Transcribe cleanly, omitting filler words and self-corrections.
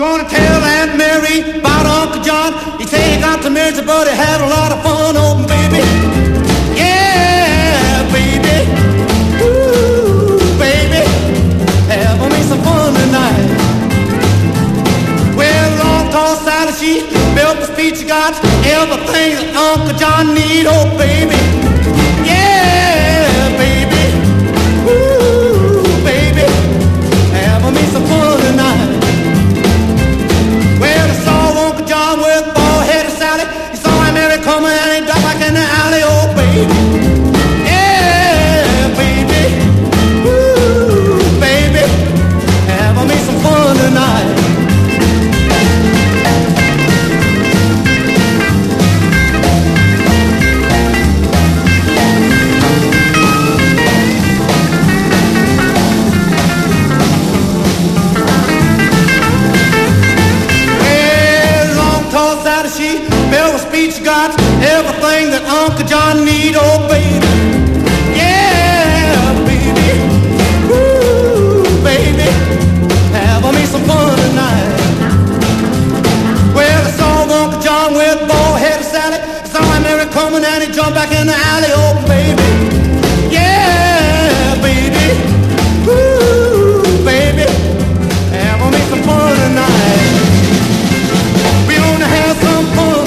Gonna tell Aunt Mary about Uncle John. He said he got to marry, but he had a lot of fun, oh baby. Yeah, baby. Ooh, baby. Having me some fun tonight. Well, long tall Sally, she built the speech, she got everything that Uncle John need, oh baby. Yeah, baby. Ooh, baby. Having me some fun tonight. Well, I saw Uncle John with bald-headed Sally. He saw Aunt Mary coming and he dropped back in the alley, oh baby. Yeah, baby. Ooh, baby. Having me some fun tonight. She built a speech, got everything that Uncle John need, oh baby. Yeah, baby. Ooh, baby. Having me some fun tonight. Well, I saw Uncle John with bald-headed Sally. Saw Aunt Mary coming and he jumped back in the alley, oh baby.